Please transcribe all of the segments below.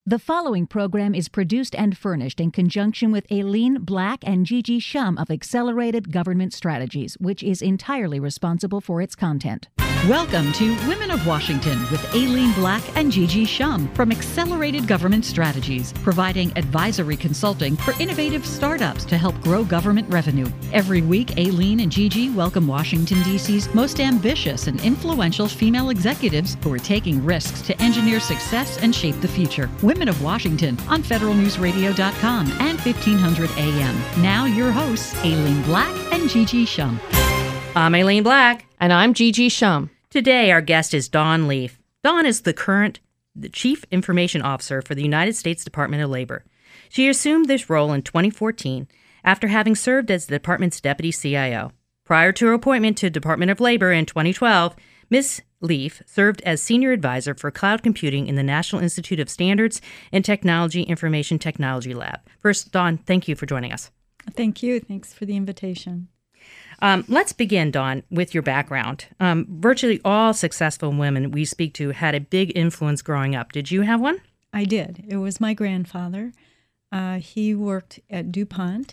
The following program is produced and furnished in conjunction with Aileen Black and Gigi Shum of Accelerated Government Strategies, which is entirely responsible for its content. Welcome to Women of Washington with Aileen Black and Gigi Shum from Accelerated Government Strategies, providing advisory consulting for innovative startups to help grow government revenue. Every week, Aileen and Gigi welcome Washington, D.C.'s most ambitious and influential female executives who are taking risks to engineer success and shape the future. Women of Washington on federalnewsradio.com and 1500 AM. Now your hosts, Aileen Black and Gigi Shum. I'm Aileen Black. And I'm Gigi Shum. Today, our guest is Dawn Leaf. Dawn is the Chief Information Officer for the United States Department of Labor. She assumed this role in 2014 after having served as the department's deputy CIO. Prior to her appointment to the Department of Labor in 2012, Ms. Leaf served as Senior Advisor for Cloud Computing in the National Institute of Standards and Technology Information Technology Lab. First, Dawn, thank you for joining us. Thank you. Thanks for the invitation. Let's begin, Dawn, with your background. Virtually all successful women we speak to had a big influence growing up. Did you have one? I did. It was my grandfather. He worked at DuPont,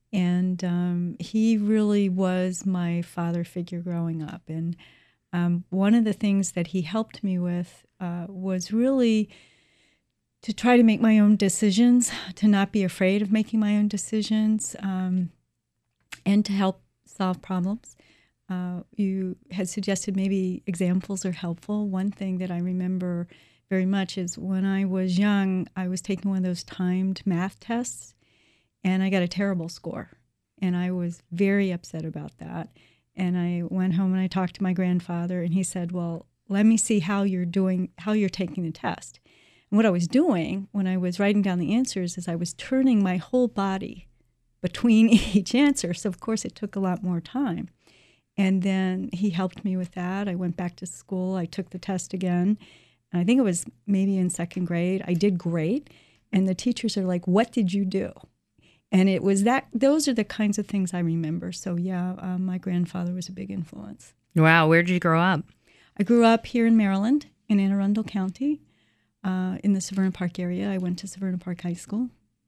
and he really was my father figure growing up. And one of the things that he helped me with was really to try to make my own decisions, to not be afraid of making my own decisions, and to help solve problems. You had suggested maybe examples are helpful. One thing that I remember very much is when I was young, I was taking one of those timed math tests, and I got a terrible score. And I was very upset about that. And I went home and I talked to my grandfather, and he said, well, let me see how you're taking the test. And what I was doing when I was writing down the answers is I was turning my whole body between each answer. So, of course, it took a lot more time. And then he helped me with that. I went back to school. I took the test again. And I think it was maybe in second grade. I did great. And the teachers are like, what did you do? And it was that. Those are the kinds of things I remember. So, yeah, my grandfather was a big influence. Wow. Where did you grow up? I grew up here in Maryland, in Anne Arundel County, in the Severna Park area. I went to Severna Park High School.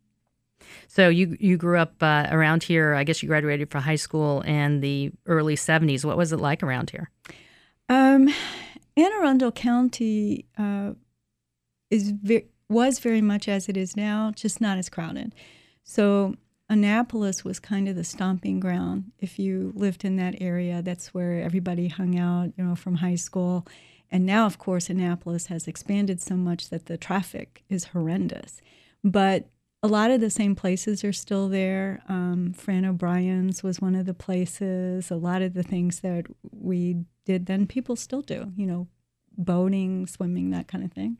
So you grew up around here. I guess you graduated from high school in the early 70s. What was it like around here? Anne Arundel County was very much as it is now, just not as crowded. So Annapolis was kind of the stomping ground. If you lived in that area, that's where everybody hung out, from high school. And now, of course, Annapolis has expanded so much that the traffic is horrendous. But a lot of the same places are still there. Fran O'Brien's was one of the places. A lot of the things that we did then, people still do, boating, swimming, that kind of thing.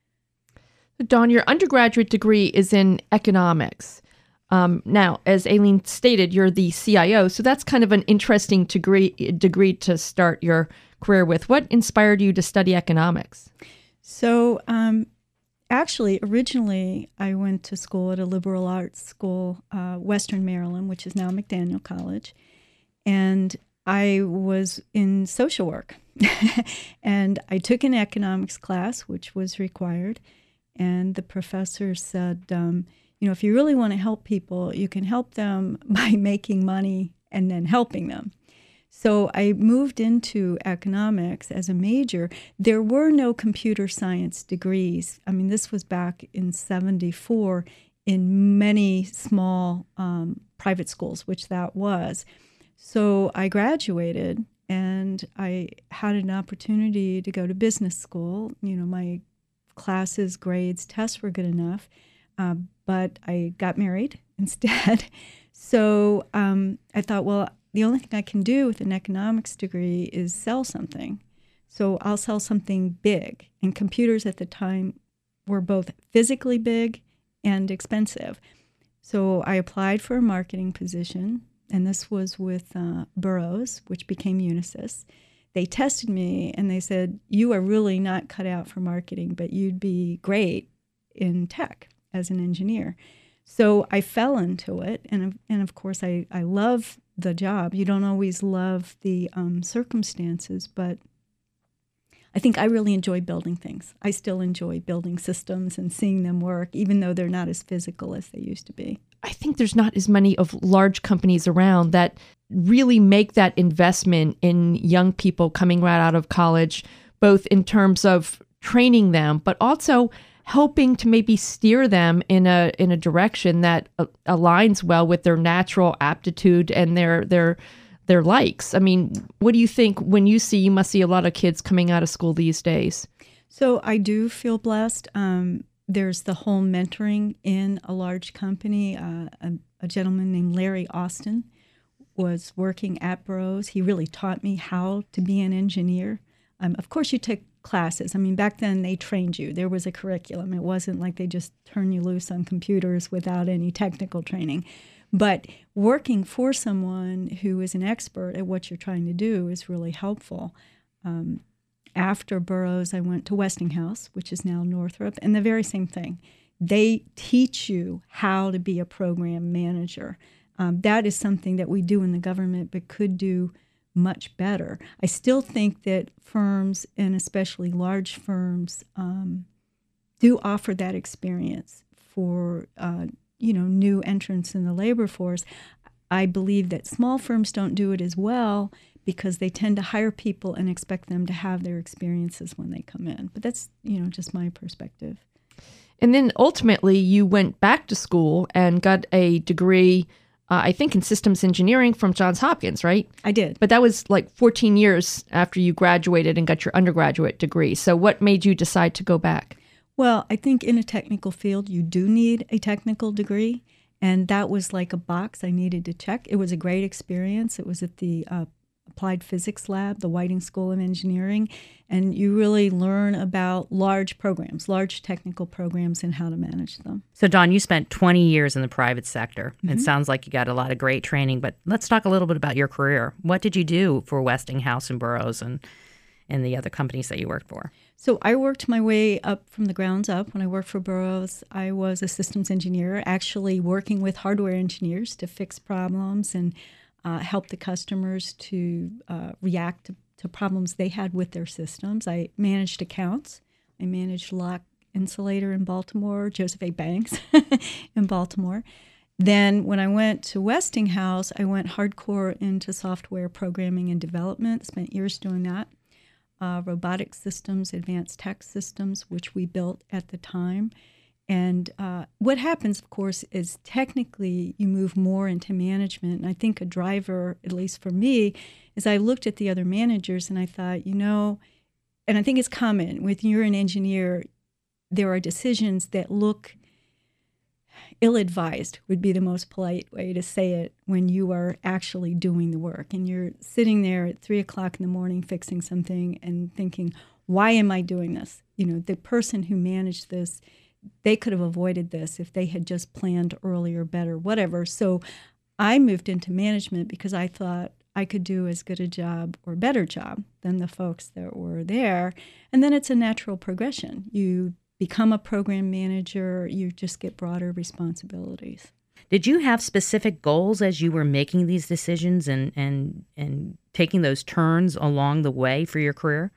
Dawn, your undergraduate degree is in economics. Now, as Aileen stated, you're the CIO, so that's kind of an interesting degree to start your career with. What inspired you to study economics? So, actually, originally, I went to school at a liberal arts school, Western Maryland, which is now McDaniel College, and I was in social work. And I took an economics class, which was required, and the professor said, if you really want to help people, you can help them by making money and then helping them. So I moved into economics as a major. There were no computer science degrees. I mean, this was back in 74 in many small private schools, which that was. So I graduated, and I had an opportunity to go to business school. My classes, grades, tests were good enough, but I got married instead. So I thought, well, the only thing I can do with an economics degree is sell something. So I'll sell something big. And computers at the time were both physically big and expensive. So I applied for a marketing position, and this was with Burroughs, which became Unisys. They tested me, and they said, you are really not cut out for marketing, but you'd be great in tech as an engineer. So I fell into it, and of course I love the job. You don't always love the circumstances, but I think I really enjoy building things. I still enjoy building systems and seeing them work, even though they're not as physical as they used to be. I think there's not as many of large companies around that really make that investment in young people coming right out of college, both in terms of training them, but also helping to maybe steer them in a direction that aligns well with their natural aptitude and their likes. I mean, what do you think when you must see a lot of kids coming out of school these days? So I do feel blessed. There's the whole mentoring in a large company. A gentleman named Larry Austin was working at Burroughs. He really taught me how to be an engineer. Of course, you took classes. I mean, back then they trained you. There was a curriculum. It wasn't like they just turn you loose on computers without any technical training. But working for someone who is an expert at what you're trying to do is really helpful. After Burroughs, I went to Westinghouse, which is now Northrop, and the very same thing. They teach you how to be a program manager. That is something that we do in the government but could do much better. I still think that firms, and especially large firms, do offer that experience for new entrants in the labor force. I believe that small firms don't do it as well because they tend to hire people and expect them to have their experiences when they come in. But that's, just my perspective. And then ultimately you went back to school and got a degree, I think in systems engineering from Johns Hopkins, right? I did. But that was like 14 years after you graduated and got your undergraduate degree. So what made you decide to go back? Well, I think in a technical field, you do need a technical degree. And that was like a box I needed to check. It was a great experience. It was at the Applied Physics Lab, the Whiting School of Engineering. And you really learn about large programs, large technical programs, and how to manage them. So, Dawn, you spent 20 years in the private sector. It sounds like you got a lot of great training, but let's talk a little bit about your career. What did you do for Westinghouse and Burroughs and the other companies that you worked for? So I worked my way up from the grounds up. When I worked for Burroughs, I was a systems engineer, actually working with hardware engineers to fix problems and help the customers to react to problems they had with their systems. I managed accounts. I managed Lock Insulator in Baltimore, Joseph A. Banks in Baltimore. Then when I went to Westinghouse, I went hardcore into software programming and development, spent years doing that. Robotic systems, advanced tech systems, which we built at the time. And what happens, of course, is technically you move more into management. And I think a driver, at least for me, is I looked at the other managers and I thought, and I think it's common, when you're an engineer, there are decisions that look ill-advised, would be the most polite way to say it, when you are actually doing the work. And you're sitting there at 3 o'clock in the morning fixing something and thinking, why am I doing this? The person who managed this, they could have avoided this if they had just planned earlier, better, whatever. So I moved into management because I thought I could do as good a job or better job than the folks that were there. And then it's a natural progression. You become a program manager, you just get broader responsibilities. Did you have specific goals as you were making these decisions and taking those turns along the way for your career?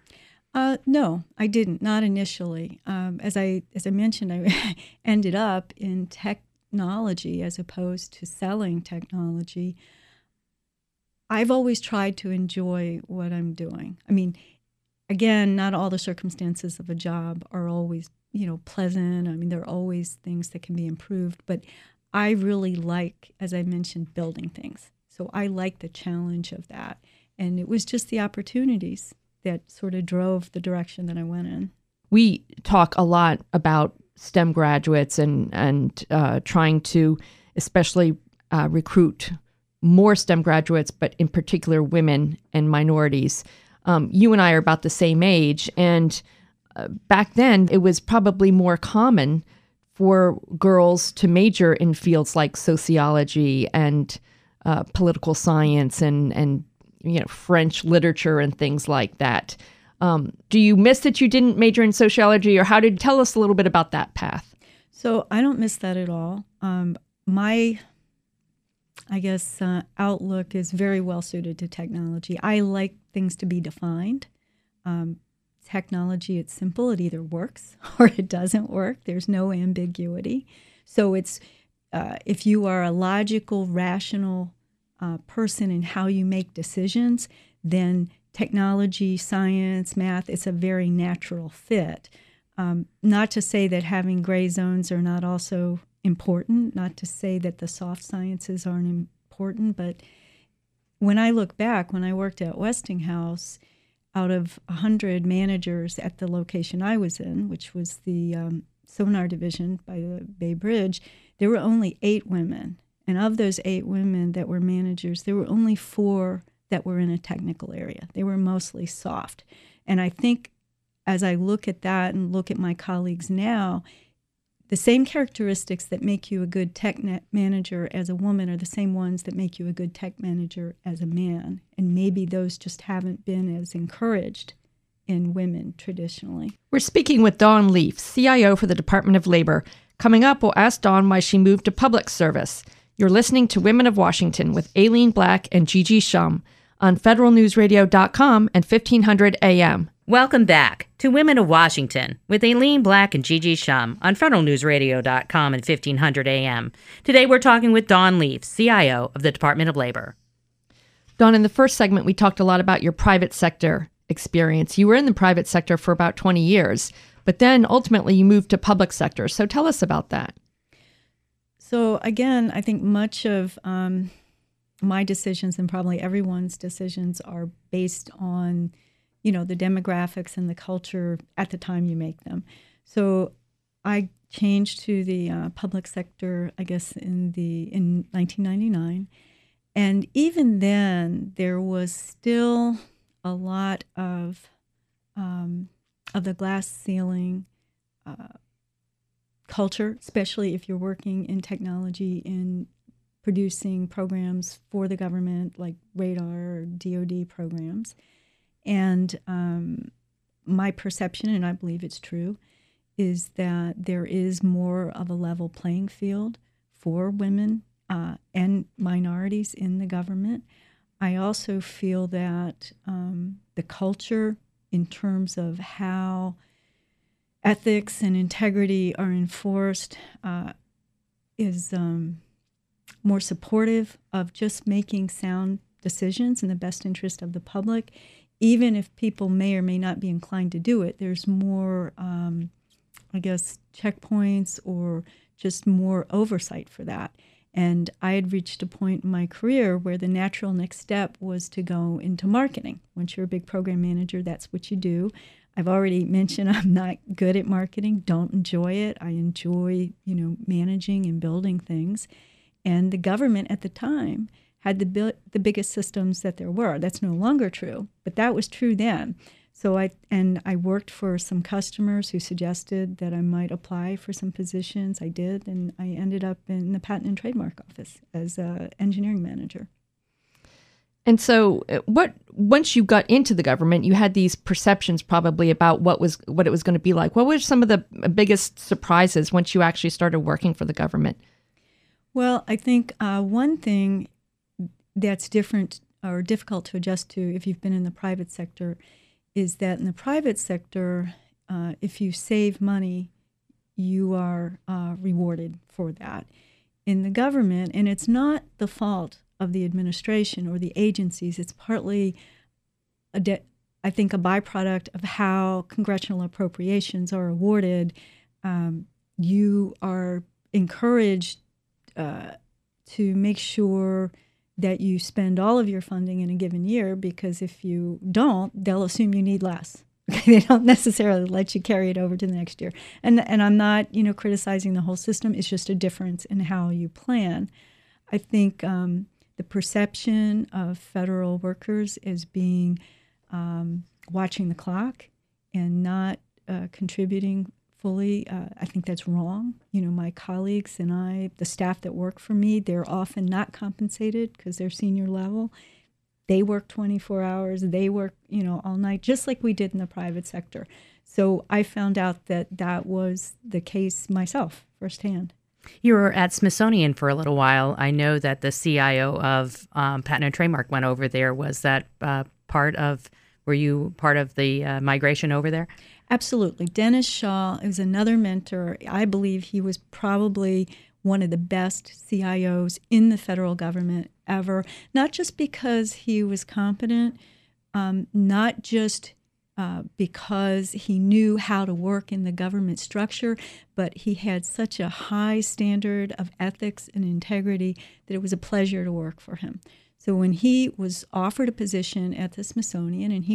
No, I didn't. Not initially. As I mentioned, I ended up in technology as opposed to selling technology. I've always tried to enjoy what I'm doing. I mean, again, not all the circumstances of a job are always pleasant. I mean, there are always things that can be improved, but I really like, as I mentioned, building things. So I like the challenge of that. And it was just the opportunities that sort of drove the direction that I went in. We talk a lot about STEM graduates and trying to especially recruit more STEM graduates, but in particular women and minorities. You and I are about the same age, and back then it was probably more common for girls to major in fields like sociology and political science and French literature and things like that. Do you miss that you didn't major in sociology, or tell us a little bit about that path? So I don't miss that at all. My outlook is very well suited to technology. I like things to be defined. technology, it's simple. It either works or it doesn't work. There's no ambiguity. So it's if you are a logical, rational person in how you make decisions, then technology, science, math, it's a very natural fit. Not to say that having gray zones are not also important, not to say that the soft sciences aren't important, but when I look back, when I worked at Westinghouse, out of 100 managers at the location I was in, which was the sonar division by the Bay Bridge, there were only 8 women. And of those 8 women that were managers, there were only 4 that were in a technical area. They were mostly soft. And I think as I look at that and look at my colleagues now, the same characteristics that make you a good tech manager as a woman are the same ones that make you a good tech manager as a man. And maybe those just haven't been as encouraged in women traditionally. We're speaking with Dawn Leaf, CIO for the Department of Labor. Coming up, we'll ask Dawn why she moved to public service. You're listening to Women of Washington with Aileen Black and Gigi Shum on federalnewsradio.com and 1500 AM. Welcome back to Women of Washington with Aileen Black and Gigi Shum on federalnewsradio.com and 1500 AM. Today we're talking with Dawn Leaf, CIO of the Department of Labor. Dawn, in the first segment, we talked a lot about your private sector experience. You were in the private sector for about 20 years, but then ultimately you moved to public sector. So tell us about that. So again, I think much of my decisions and probably everyone's decisions are based on the demographics and the culture at the time you make them. So I changed to the public sector, I guess, in 1999. And even then, there was still a lot of the glass ceiling culture, especially if you're working in technology, in producing programs for the government like radar or DoD programs. And my perception, and I believe it's true, is that there is more of a level playing field for women and minorities in the government. I also feel that the culture in terms of how ethics and integrity are enforced is more supportive of just making sound decisions in the best interest of the public. Even if people may or may not be inclined to do it, there's more, checkpoints or just more oversight for that. And I had reached a point in my career where the natural next step was to go into marketing. Once you're a big program manager, that's what you do. I've already mentioned I'm not good at marketing, don't enjoy it. I enjoy, managing and building things. And the government at the time had the biggest systems that there were. That's no longer true, but that was true then. So I worked for some customers who suggested that I might apply for some positions. I did, and I ended up in the Patent and Trademark Office as an engineering manager. And so once you got into the government, you had these perceptions probably about what it was going to be like. What were some of the biggest surprises once you actually started working for the government? Well, I think one thing that's different or difficult to adjust to if you've been in the private sector is that in the private sector, if you save money, you are rewarded for that. In the government, and it's not the fault of the administration or the agencies, it's partly, I think, a byproduct of how congressional appropriations are awarded. You are encouraged to make sure that you spend all of your funding in a given year, because if you don't, they'll assume you need less. They don't necessarily let you carry it over to the next year. And I'm not, criticizing the whole system. It's just a difference in how you plan. I think the perception of federal workers as being watching the clock and not contributing fully, I think that's wrong. My colleagues and I, the staff that work for me, they're often not compensated because they're senior level. They work 24 hours. They work, all night, just like we did in the private sector. So I found out that was the case myself firsthand. You were at Smithsonian for a little while. I know that the CIO of Patent and Trademark went over there. Was that part of Were you part of the migration over there? Absolutely. Dennis Shaw is another mentor. I believe he was probably one of the best CIOs in the federal government ever, not just because he was competent, not just because he knew how to work in the government structure, but he had such a high standard of ethics and integrity that it was a pleasure to work for him. So when he was offered a position at the Smithsonian, and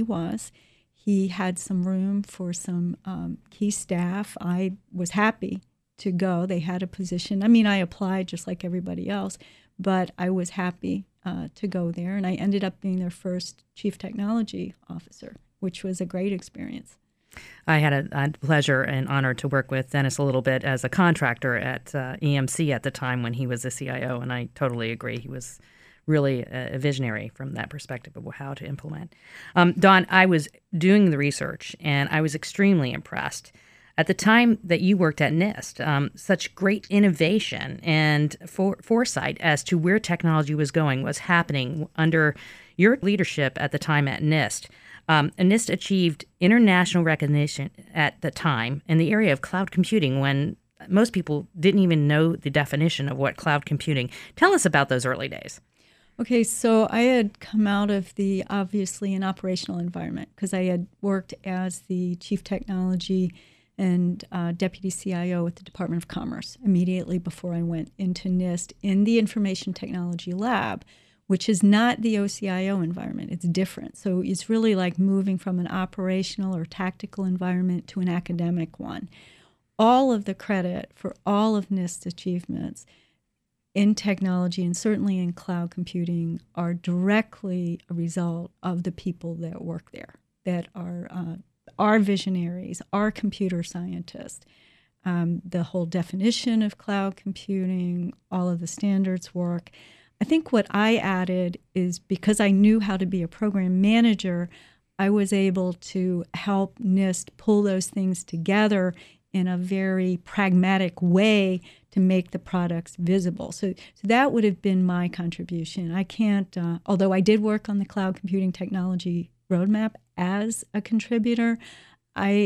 he had some room for some key staff. I was happy to go. They had a position. I mean, I applied just like everybody else, but I was happy to go there, and I ended up being their first chief technology officer, which was a great experience. I had a pleasure and honor to work with Dennis a little bit as a contractor at EMC at the time when he was the CIO, and I totally agree. He was really a visionary from that perspective of how to implement. Dawn, I was doing the research, and I was extremely impressed. At the time that you worked at NIST, such great innovation and foresight as to where technology was going was happening under your leadership at the time at NIST. And NIST achieved international recognition at the time in the area of cloud computing when most people didn't even know the definition of what cloud computing. Tell us about those early days. Okay, so I had come out of obviously an operational environment because I had worked as the chief technology and deputy CIO at the Department of Commerce immediately before I went into NIST in the Information Technology Lab, which is not the OCIO environment. It's different. So it's really like moving from an operational or tactical environment to an academic one. All of the credit for all of NIST's achievements in technology and certainly in cloud computing are directly a result of the people that work there, that are visionaries, are computer scientists. The whole definition of cloud computing, all of the standards work. I think what I added is because I knew how to be a program manager, I was able to help NIST pull those things together in a very pragmatic way to make the products visible. So that would have been my contribution. I can't, although I did work on the cloud computing technology roadmap as a contributor, I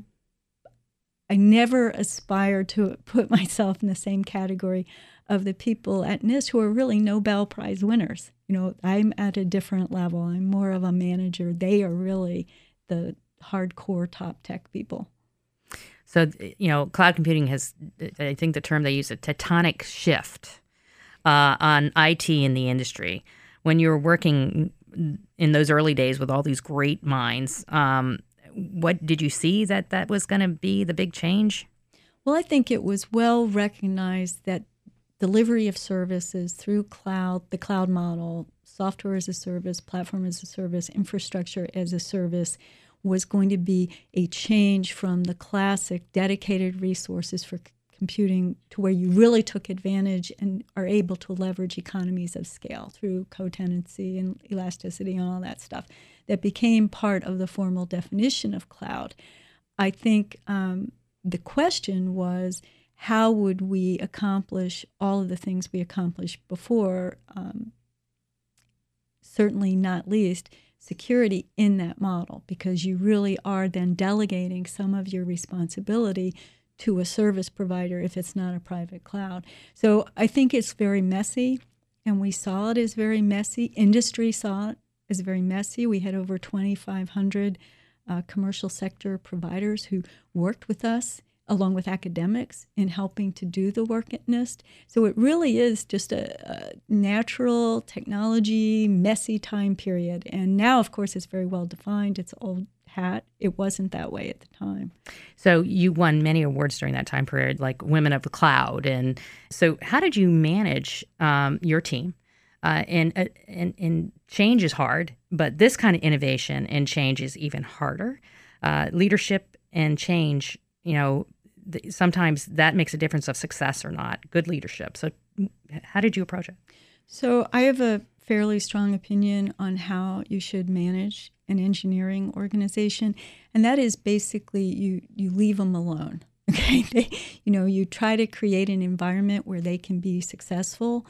never aspired to put myself in the same category of the people at NIST who are really Nobel Prize winners. You know, I'm at a different level. I'm more of a manager. They are really the hardcore top tech people. So, you know, cloud computing has, I think the term they use, a tectonic shift on IT in the industry. When you were working in those early days with all these great minds, what did you see that was going to be the big change? Well, I think it was well recognized that delivery of services through cloud, the cloud model, software as a service, platform as a service, infrastructure as a service, was going to be a change from the classic dedicated resources for computing to where you really took advantage and are able to leverage economies of scale through co-tenancy and elasticity and all that stuff that became part of the formal definition of cloud. I think the question was, how would we accomplish all of the things we accomplished before, certainly not least security in that model, because you really are then delegating some of your responsibility to a service provider if it's not a private cloud. So I think it's very messy, and we saw it as very messy. Industry saw it as very messy. We had over 2,500 commercial sector providers who worked with us along with academics in helping to do the work at NIST. So it really is just a natural technology, messy time period. And now, of course, it's very well defined. It's old hat. It wasn't that way at the time. So you won many awards during that time period, like Women of the Cloud. And so how did you manage your team? And change is hard, but this kind of innovation and change is even harder. Leadership and change, you know, sometimes that makes a difference of success or not, good leadership. So how did you approach it? So I have a fairly strong opinion on how you should manage an engineering organization, and that is basically you leave them alone. Okay, you try to create an environment where they can be successful,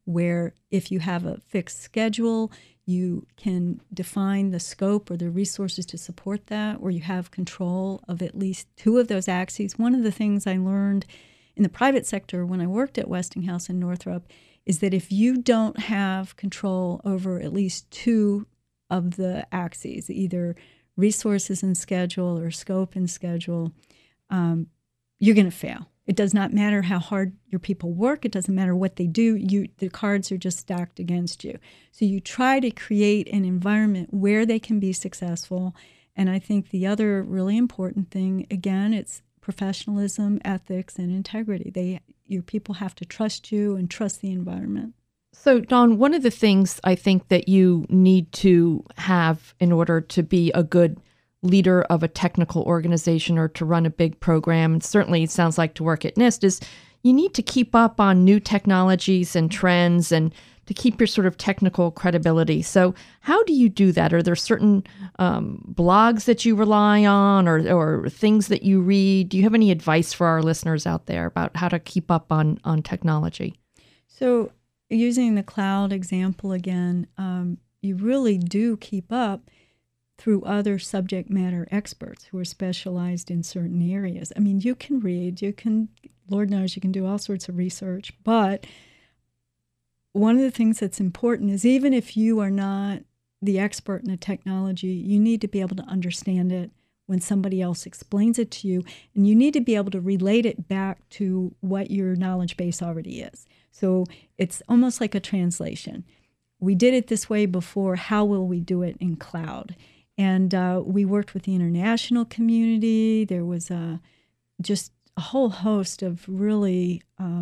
where if you have a fixed schedule, you can define the scope or the resources to support that, or you have control of at least two of those axes. One of the things I learned in the private sector when I worked at Westinghouse and Northrop is that if you don't have control over at least two of the axes, either resources and schedule or scope and schedule, you're going to fail. It does not matter how hard your people work. It doesn't matter what they do. The cards are just stacked against you. So you try to create an environment where they can be successful. And I think the other really important thing, again, it's professionalism, ethics, and integrity. Your people have to trust you and trust the environment. So, Dawn, one of the things I think that you need to have in order to be a good leader of a technical organization or to run a big program, and certainly it sounds like to work at NIST, is you need to keep up on new technologies and trends and to keep your sort of technical credibility. So how do you do that? Are there certain blogs that you rely on or things that you read? Do you have any advice for our listeners out there about how to keep up on technology? So using the cloud example again, you really do keep up through other subject matter experts who are specialized in certain areas. I mean, you can read, Lord knows you can do all sorts of research, but one of the things that's important is even if you are not the expert in the technology, you need to be able to understand it when somebody else explains it to you, and you need to be able to relate it back to what your knowledge base already is. So it's almost like a translation. We did it this way before. How will we do it in cloud? And we worked with the international community. There was just a whole host of really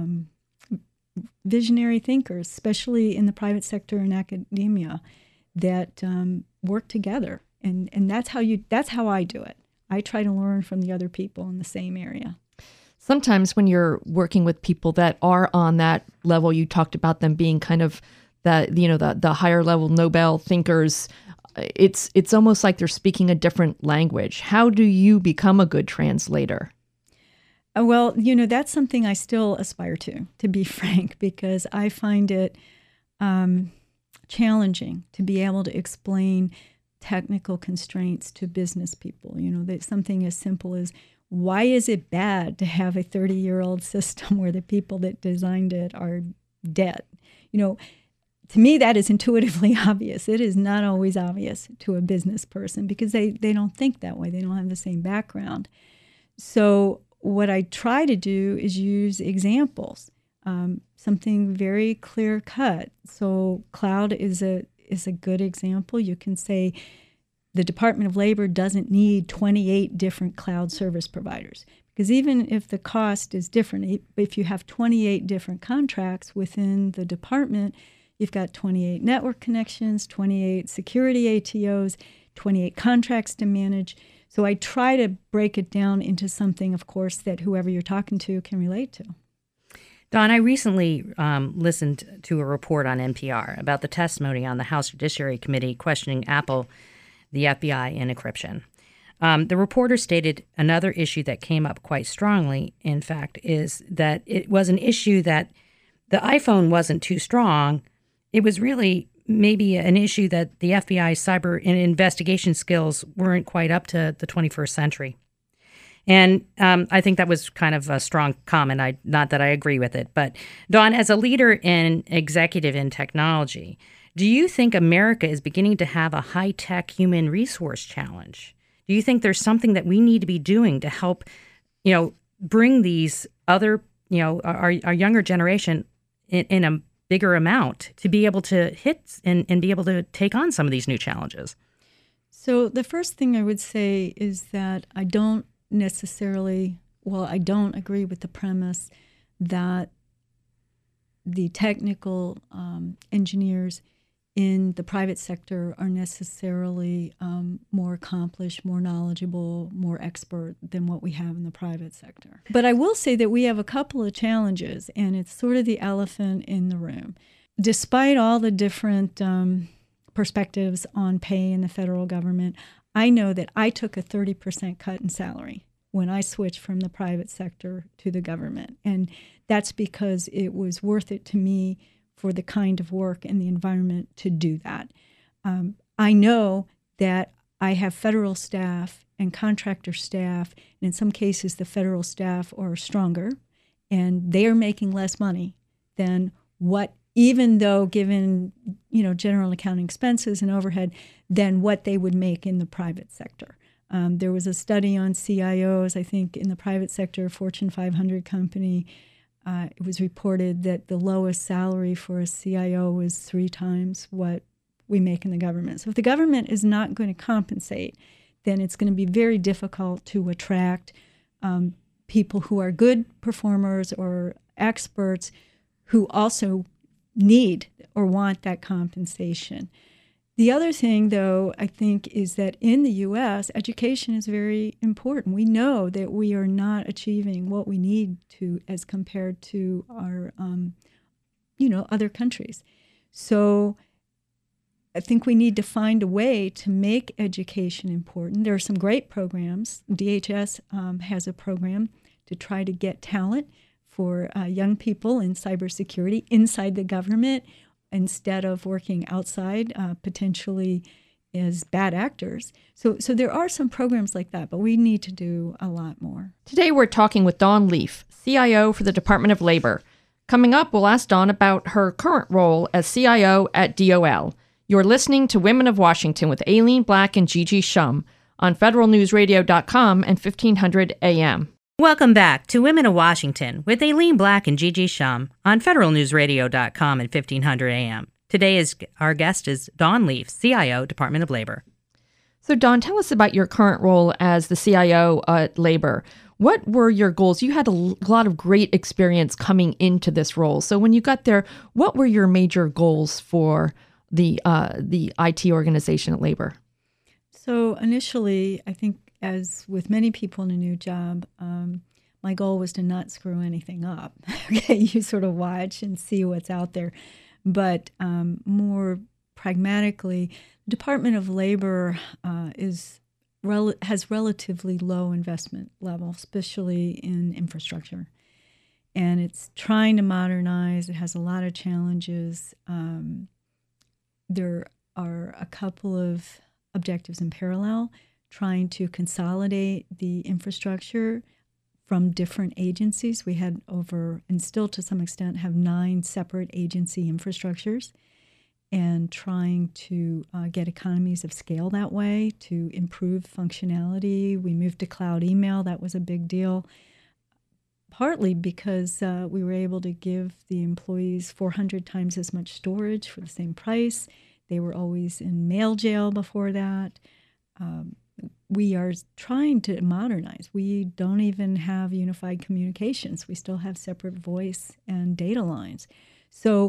visionary thinkers, especially in the private sector and academia, that work together. And that's how I do it. I try to learn from the other people in the same area. Sometimes when you're working with people that are on that level, you talked about them being kind of the higher level Nobel thinkers. It's almost like they're speaking a different language. How do you become a good translator? Well, that's something I still aspire to be frank, because I find it challenging to be able to explain technical constraints to business people. That something as simple as, why is it bad to have a 30-year-old system where the people that designed it are dead? To me, that is intuitively obvious. It is not always obvious to a business person because they don't think that way. They don't have the same background. So what I try to do is use examples, something very clear cut. So cloud is a good example. You can say the Department of Labor doesn't need 28 different cloud service providers, because even if the cost is different, if you have 28 different contracts within the department, you've got 28 network connections, 28 security ATOs, 28 contracts to manage. So I try to break it down into something, of course, that whoever you're talking to can relate to. Dawn, I recently listened to a report on NPR about the testimony on the House Judiciary Committee questioning Apple, the FBI, and encryption. The reporter stated another issue that came up quite strongly, in fact, is that it was an issue that the iPhone wasn't too strong. It was really maybe an issue that the FBI's cyber and investigation skills weren't quite up to the 21st century. And I think that was kind of a strong comment. Not that I agree with it. But Dawn, as a leader and executive in technology, do you think America is beginning to have a high-tech human resource challenge? Do you think there's something that we need to be doing to help, bring these other, our younger generation in a bigger amount to be able to hit and be able to take on some of these new challenges? So the first thing I would say is that I don't agree with the premise that the technical engineers in the private sector are necessarily more accomplished, more knowledgeable, more expert than what we have in the private sector. But I will say that we have a couple of challenges, and it's sort of the elephant in the room. Despite all the different perspectives on pay in the federal government, I know that I took a 30% cut in salary when I switched from the private sector to the government. And that's because it was worth it to me for the kind of work and the environment to do that. I know that I have federal staff and contractor staff, and in some cases the federal staff are stronger, and they are making less money than what, even though given, general accounting expenses and overhead, than what they would make in the private sector. There was a study on CIOs, I think, in the private sector, Fortune 500 company. It was reported that the lowest salary for a CIO was 3 times what we make in the government. So if the government is not going to compensate, then it's going to be very difficult to attract people who are good performers or experts who also need or want that compensation. The other thing, though, I think, is that in the U.S., education is very important. We know that we are not achieving what we need to as compared to our, other countries. So I think we need to find a way to make education important. There are some great programs. DHS has a program to try to get talent for young people in cybersecurity inside the government instead of working outside, potentially as bad actors. So there are some programs like that, but we need to do a lot more. Today we're talking with Dawn Leaf, CIO for the Department of Labor. Coming up, we'll ask Dawn about her current role as CIO at DOL. You're listening to Women of Washington with Aileen Black and Gigi Shum on federalnewsradio.com and 1500 AM. Welcome back to Women of Washington with Aileen Black and Gigi Shum on federalnewsradio.com and 1500 AM. Today our guest is Dawn Leaf, CIO, Department of Labor. So Dawn, tell us about your current role as the CIO at Labor. What were your goals? You had a lot of great experience coming into this role. So when you got there, what were your major goals for the IT organization at Labor? So initially, I think, as with many people in a new job, my goal was to not screw anything up. Okay, you sort of watch and see what's out there. But more pragmatically, the Department of Labor has relatively low investment level, especially in infrastructure. And it's trying to modernize. It has a lot of challenges. There are a couple of objectives in parallel, trying to consolidate the infrastructure from different agencies. We had and still to some extent have 9 separate agency infrastructures, and trying to get economies of scale that way to improve functionality. We moved to cloud email. That was a big deal, partly because we were able to give the employees 400 times as much storage for the same price. They were always in mail jail before that. We are trying to modernize. We don't even have unified communications. We still have separate voice and data lines. So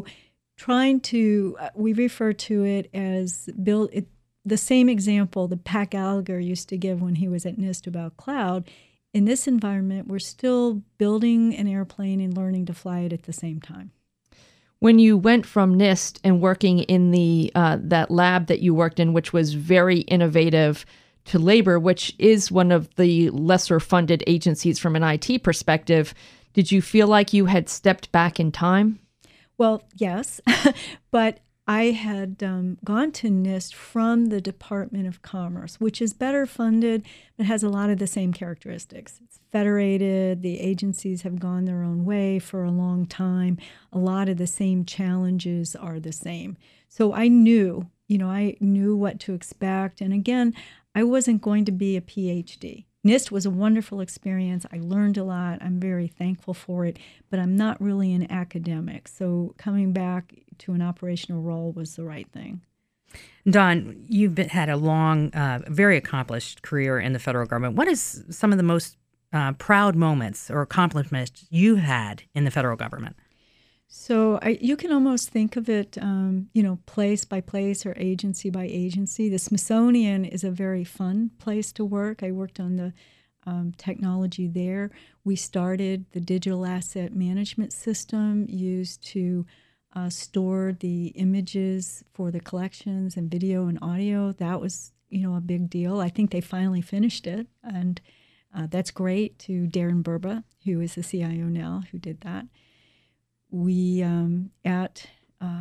we refer to it as the same example that Pat Gallagher used to give when he was at NIST about cloud. In this environment, we're still building an airplane and learning to fly it at the same time. When you went from NIST and working in that lab that you worked in, which was very innovative, to Labor, which is one of the lesser funded agencies from an IT perspective, did you feel like you had stepped back in time? Well, yes, but I had gone to NIST from the Department of Commerce, which is better funded, but has a lot of the same characteristics. It's federated. The agencies have gone their own way for a long time. A lot of the same challenges are the same. So I knew what to expect. And again, I wasn't going to be a PhD. NIST was a wonderful experience. I learned a lot. I'm very thankful for it, but I'm not really an academic. So coming back to an operational role was the right thing. Dawn, you've had a long, very accomplished career in the federal government. What is some of the most proud moments or accomplishments you had in the federal government? So you can almost think of it, place by place or agency by agency. The Smithsonian is a very fun place to work. I worked on the technology there. We started the digital asset management system used to store the images for the collections and video and audio. That was, a big deal. I think they finally finished it, and that's great to Darren Burba, who is the CIO now, who did that. We, at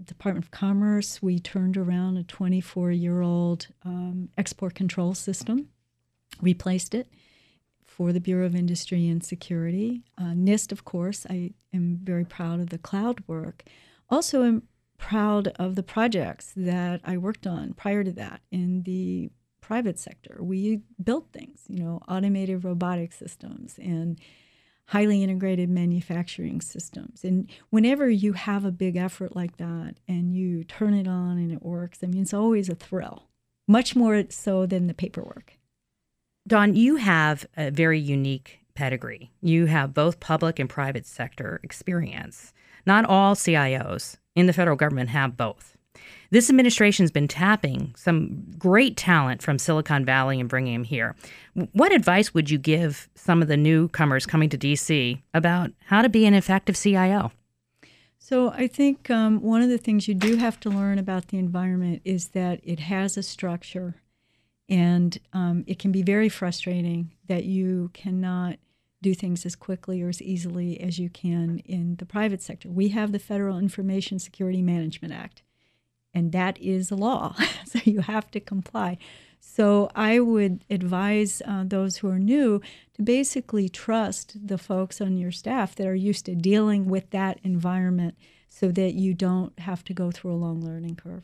Department of Commerce, we turned around a 24-year-old export control system, replaced it for the Bureau of Industry and Security. NIST, of course, I am very proud of the cloud work. Also, I'm proud of the projects that I worked on prior to that in the private sector. We built things, automated robotic systems and highly integrated manufacturing systems. And whenever you have a big effort like that and you turn it on and it works, it's always a thrill, much more so than the paperwork. Dawn, you have a very unique pedigree. You have both public and private sector experience. Not all CIOs in the federal government have both. This administration's been tapping some great talent from Silicon Valley and bringing them here. What advice would you give some of the newcomers coming to D.C. about how to be an effective CIO? So I think one of the things you do have to learn about the environment is that it has a structure, and it can be very frustrating that you cannot do things as quickly or as easily as you can in the private sector. We have the Federal Information Security Management Act, and that is a law, so you have to comply. So I would advise those who are new to basically trust the folks on your staff that are used to dealing with that environment so that you don't have to go through a long learning curve.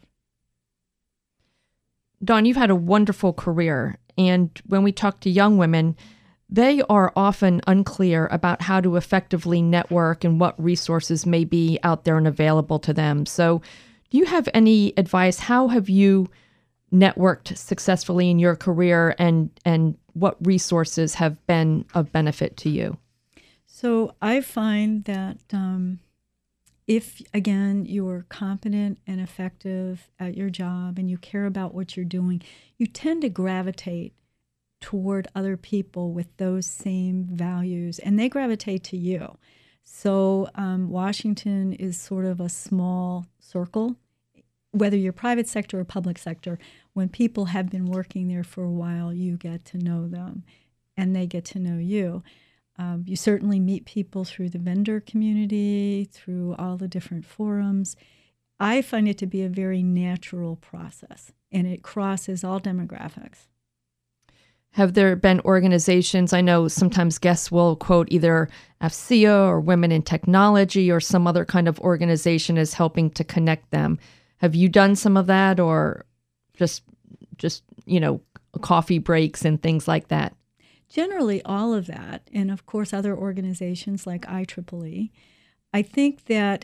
Dawn, you've had a wonderful career, and when we talk to young women, they are often unclear about how to effectively network and what resources may be out there and available to them. So do you have any advice? How have you networked successfully in your career, and what resources have been of benefit to you? So I find that if, again, you're competent and effective at your job and you care about what you're doing, you tend to gravitate toward other people with those same values, and they gravitate to you. So Washington is sort of a small circle, whether you're private sector or public sector. When people have been working there for a while, you get to know them, and they get to know you. You certainly meet people through the vendor community, through all the different forums. I find it to be a very natural process, and it crosses all demographics. Have there been organizations, I know sometimes guests will quote either AFCEA or Women in Technology or some other kind of organization as helping to connect them. Have you done some of that, or just coffee breaks and things like that? Generally all of that, and of course other organizations like IEEE. I think that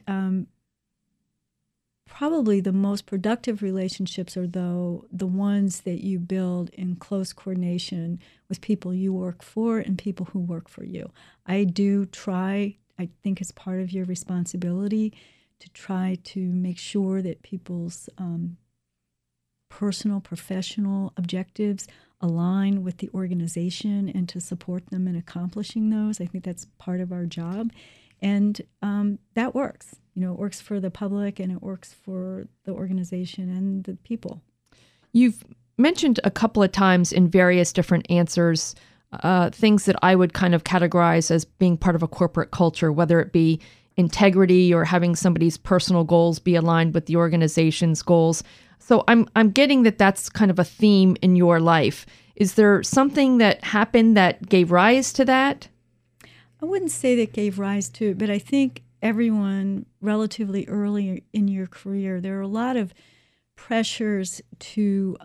probably the most productive relationships are the ones that you build in close coordination with people you work for and people who work for you. I do try, I think it's part of your responsibility to try to make sure that people's personal, professional objectives align with the organization and to support them in accomplishing those. I think that's part of our job. And that works. It works for the public and it works for the organization and the people. You've mentioned a couple of times in various different answers things that I would kind of categorize as being part of a corporate culture, whether it be integrity or having somebody's personal goals be aligned with the organization's goals. So I'm getting that that's kind of a theme in your life. Is there something that happened that gave rise to that? I wouldn't say that gave rise to it, but I think everyone relatively early in your career, there are a lot of pressures to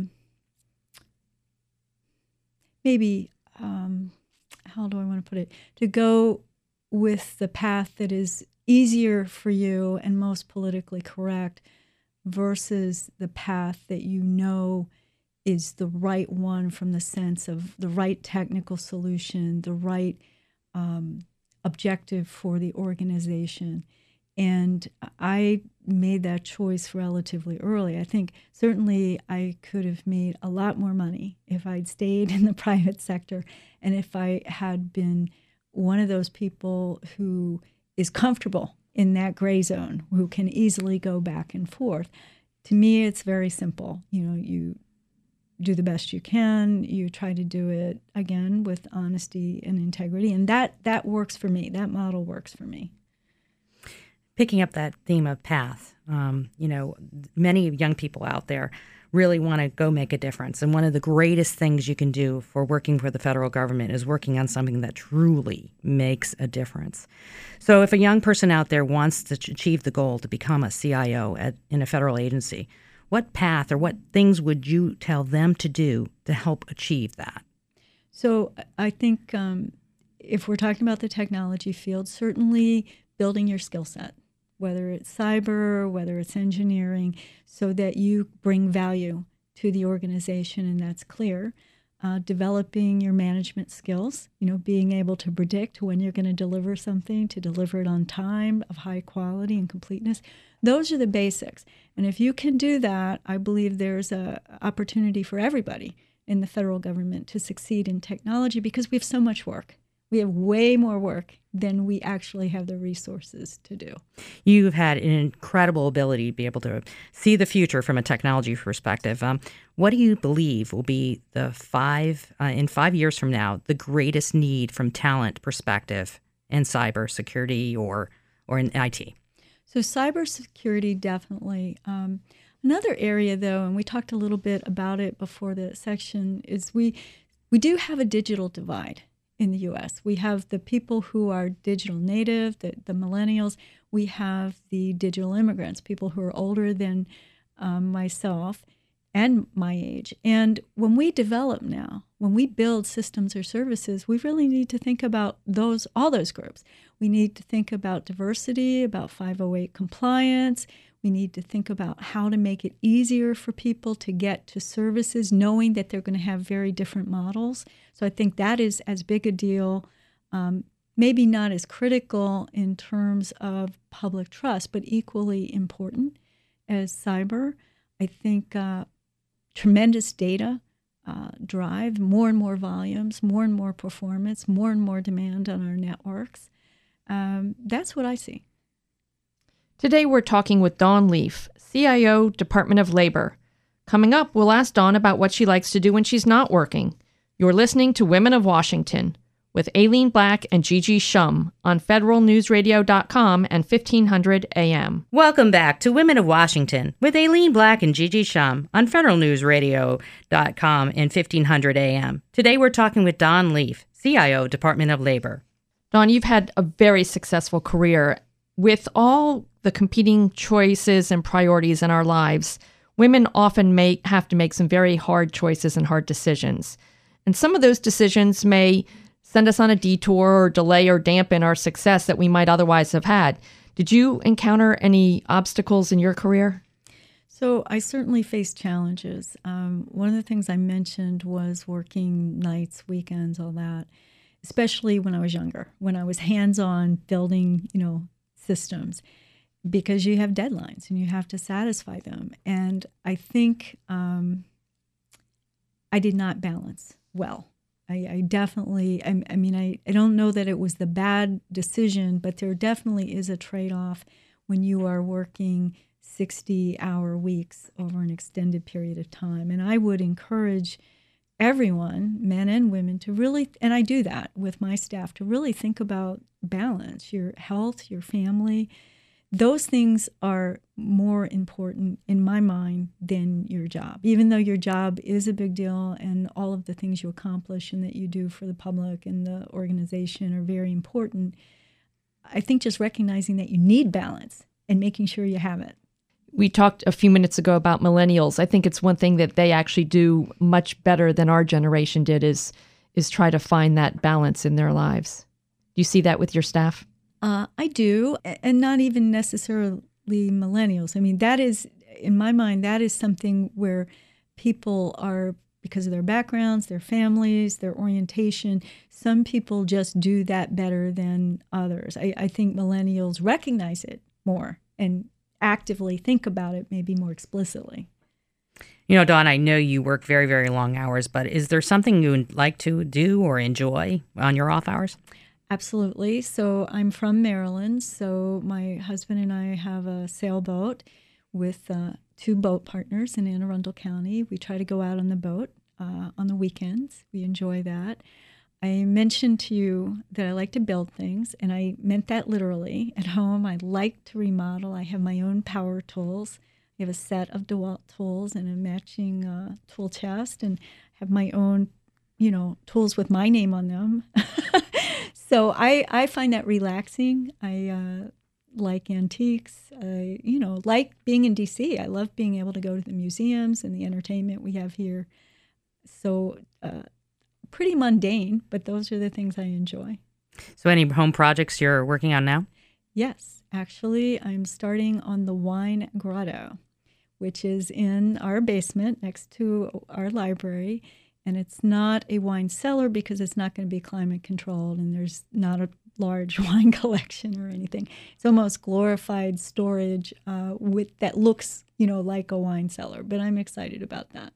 how do I want to put it, to go with the path that is easier for you and most politically correct versus the path that is the right one from the sense of the right technical solution, the right objective for the organization. And I made that choice relatively early. I think certainly I could have made a lot more money if I'd stayed in the private sector and if I had been one of those people who is comfortable in that gray zone, who can easily go back and forth. To me, it's very simple. You do the best you can. You try to do it, again, with honesty and integrity. And that works for me. That model works for me. picking up that theme of path, many young people out there really want to go make a difference. And one of the greatest things you can do for working for the federal government is working on something that truly makes a difference. So if a young person out there wants to achieve the goal to become a CIO in a federal agency, what path or what things would you tell them to do to help achieve that? So I think if we're talking about the technology field, certainly building your skill set, whether it's cyber, whether it's engineering, so that you bring value to the organization, and that's clear. Developing your management skills, being able to predict when you're going to deliver something, to deliver it on time, of high quality and completeness. Those are the basics. And if you can do that, I believe there's an opportunity for everybody in the federal government to succeed in technology, because we have so much work. We have way more work than we actually have the resources to do. You've had an incredible ability to be able to see the future from a technology perspective. What do you believe will be in 5 years from now, the greatest need from talent perspective in cybersecurity or in IT? So cybersecurity, definitely. Another area, though, and we talked a little bit about it before the section, is we do have a digital divide in the U.S. We have the people who are digital native, the millennials. We have the digital immigrants, people who are older than myself and my age. And when we develop now, when we build systems or services, we really need to think about all those groups. We need to think about diversity, about 508 compliance. We need to think about how to make it easier for people to get to services, knowing that they're going to have very different models. So I think that is as big a deal, maybe not as critical in terms of public trust, but equally important as cyber. I think tremendous data drive, more and more volumes, more and more performance, more and more demand on our networks. That's what I see. Today, we're talking with Dawn Leaf, CIO, Department of Labor. Coming up, we'll ask Dawn about what she likes to do when she's not working. You're listening to Women of Washington with Aileen Black and Gigi Shum on federalnewsradio.com and 1500 AM. Welcome back to Women of Washington with Aileen Black and Gigi Shum on federalnewsradio.com and 1500 AM. Today, we're talking with Dawn Leaf, CIO, Department of Labor. Dawn, you've had a very successful career. With all the competing choices and priorities in our lives, women often have to make some very hard choices and hard decisions. And some of those decisions may send us on a detour or delay or dampen our success that we might otherwise have had. Did you encounter any obstacles in your career? So I certainly faced challenges. One of the things I mentioned was working nights, weekends, all that, especially when I was younger, when I was hands-on building, systems, because you have deadlines and you have to satisfy them. And I think I did not balance well. I definitely, I don't know that it was the bad decision, but there definitely is a trade-off when you are working 60-hour weeks over an extended period of time. And I would encourage everyone, men and women, to really, and I do that with my staff, to really think about balance, your health, your family. Those things are more important in my mind than your job, even though your job is a big deal and all of the things you accomplish and that you do for the public and the organization are very important. I think just recognizing that you need balance and making sure you have it. We talked a few minutes ago about millennials. I think it's one thing that they actually do much better than our generation did is try to find that balance in their lives. Do you see that with your staff? I do, and not even necessarily millennials. I mean, that is, in my mind, that is something where people are, because of their backgrounds, their families, their orientation, some people just do that better than others. I think millennials recognize it more and actively think about it maybe more explicitly. Dawn, I know you work very, very long hours, but is there something you would like to do or enjoy on your off hours? Absolutely. So I'm from Maryland. So my husband and I have a sailboat with 2 boat partners in Anne Arundel County. We try to go out on the boat on the weekends. We enjoy that. I mentioned to you that I like to build things, and I meant that literally. At home, I like to remodel. I have my own power tools. I have a set of DeWalt tools and a matching tool chest, and have my own, tools with my name on them. So I find that relaxing. I like antiques. I, like being in D.C. I love being able to go to the museums and the entertainment we have here. So pretty mundane, but those are the things I enjoy. So any home projects you're working on now? Yes, actually, I'm starting on the Wine Grotto, which is in our basement next to our library. And it's not a wine cellar because it's not going to be climate controlled, and there's not a large wine collection or anything. It's almost glorified storage that looks, like a wine cellar. But I'm excited about that.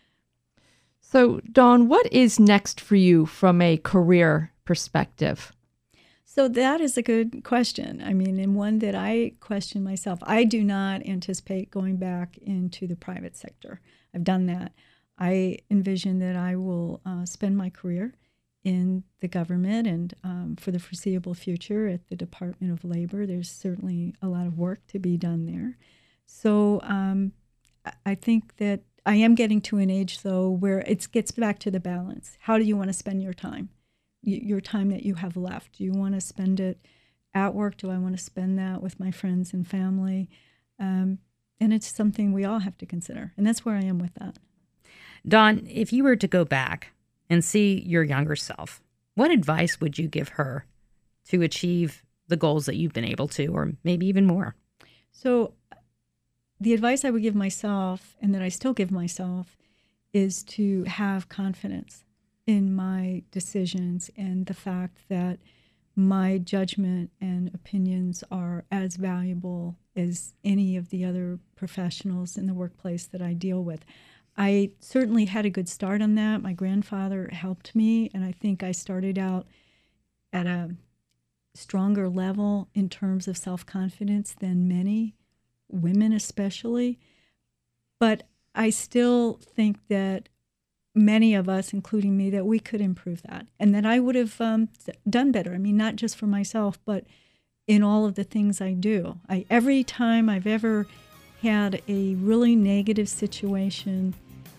So, Dawn, what is next for you from a career perspective? So that is a good question. I mean, and one that I question myself. I do not anticipate going back into the private sector. I've done that. I envision that I will spend my career in the government and for the foreseeable future at the Department of Labor. There's certainly a lot of work to be done there. So I think that I am getting to an age, though, where it gets back to the balance. How do you want to spend your time? Your time that you have left. Do you want to spend it at work? Do I want to spend that with my friends and family? And it's something we all have to consider. And that's where I am with that. Dawn, if you were to go back and see your younger self, what advice would you give her to achieve the goals that you've been able to, or maybe even more? So the advice I would give myself, and that I still give myself, is to have confidence in my decisions and the fact that my judgment and opinions are as valuable as any of the other professionals in the workplace that I deal with. I certainly had a good start on that. My grandfather helped me, and I think I started out at a stronger level in terms of self-confidence than many women especially. But I still think that many of us, including me, that we could improve that, and that I would have done better. I mean, not just for myself, but in all of the things I do. Every time I've ever had a really negative situation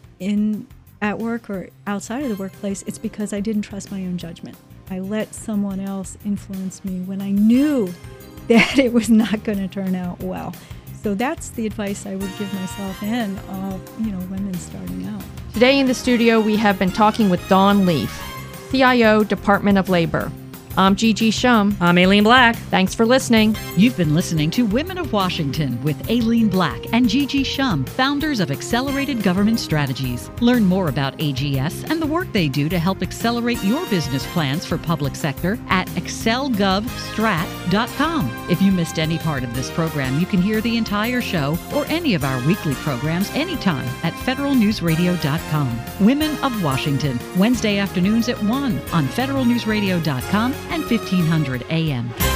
at work or outside of the workplace, it's because I didn't trust my own judgment. I let someone else influence me when I knew that it was not going to turn out well. So that's the advice I would give myself and women starting out. Today in the studio, we have been talking with Dawn Leaf, CIO, Department of Labor. I'm Gigi Shum. I'm Aileen Black. Thanks for listening. You've been listening to Women of Washington with Aileen Black and Gigi Shum, founders of Accelerated Government Strategies. Learn more about AGS and the work they do to help accelerate your business plans for public sector at excelgovstrat.com. If you missed any part of this program, you can hear the entire show or any of our weekly programs anytime at federalnewsradio.com. Women of Washington, Wednesday afternoons at 1 on federalnewsradio.com and 1500 AM.